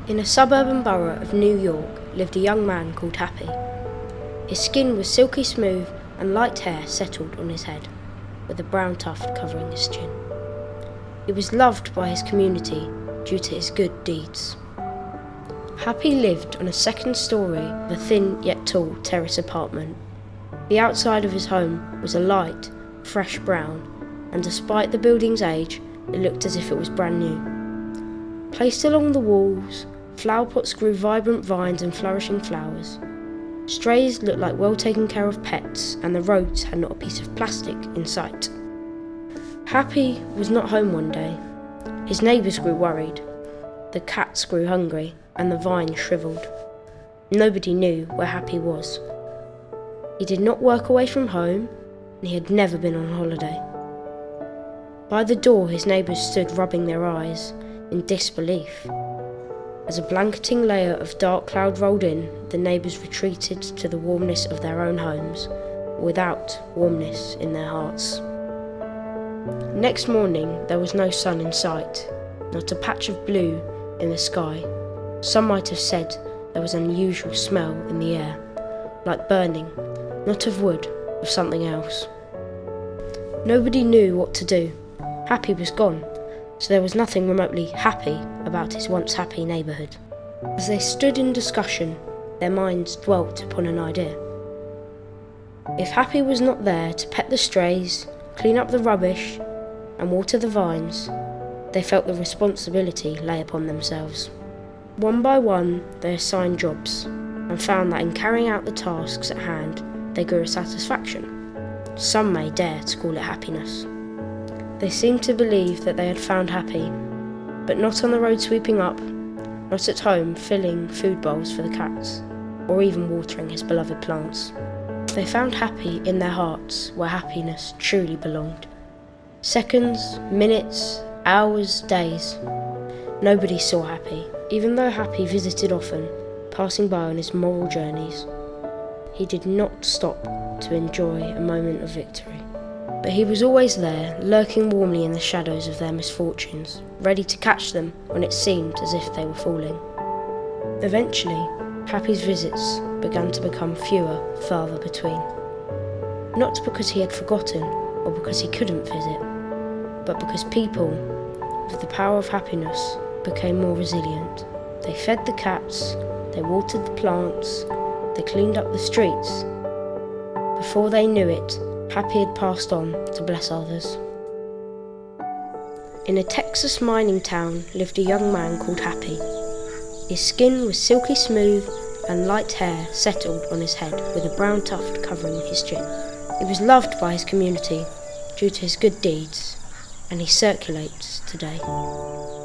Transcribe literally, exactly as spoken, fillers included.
In a suburban borough of New York lived a young man called Happy. His skin was silky smooth and light hair settled on his head, with a brown tuft covering his chin. He was loved by his community due to his good deeds. Happy lived on a second story of a thin yet tall terrace apartment. The outside of his home was a light, fresh brown, and despite the building's age, it looked as if it was brand new. Placed along the walls, flower pots grew vibrant vines and flourishing flowers. Strays looked like well taken care of pets, and the roads had not a piece of plastic in sight. Happy was not home one day. His neighbours grew worried. The cats grew hungry, and the vine shrivelled. Nobody knew where Happy was. He did not work away from home, and he had never been on holiday. By the door, his neighbours stood rubbing their eyes in disbelief. As a blanketing layer of dark cloud rolled in, the neighbours retreated to the warmness of their own homes, without warmness in their hearts. Next morning, there was no sun in sight, not a patch of blue in the sky. Some might have said there was an unusual smell in the air, like burning, not of wood, of something else. Nobody knew what to do. Happy was gone, so there was nothing remotely happy about his once happy neighbourhood. As they stood in discussion, their minds dwelt upon an idea. If Happy was not there to pet the strays, clean up the rubbish, and water the vines, they felt the responsibility lay upon themselves. One by one, they assigned jobs, and found that in carrying out the tasks at hand, they grew a satisfaction. Some may dare to call it happiness. They seemed to believe that they had found Happy, but not on the road sweeping up, not at home filling food bowls for the cats, or even watering his beloved plants. They found Happy in their hearts, where happiness truly belonged. Seconds, minutes, hours, days. Nobody saw Happy, even though Happy visited often, passing by on his moral journeys. He did not stop to enjoy a moment of victory. But he was always there, lurking warmly in the shadows of their misfortunes, ready to catch them when it seemed as if they were falling. Eventually, Happy's visits began to become fewer, farther between. Not because he had forgotten, or because he couldn't visit, but because people, with the power of happiness, became more resilient. They fed the cats, they watered the plants, they cleaned up the streets. Before they knew it, Happy had passed on to bless others. In a Texas mining town lived a young man called Happy. His skin was silky smooth and light hair settled on his head with a brown tuft covering his chin. He was loved by his community due to his good deeds, and he circulates today.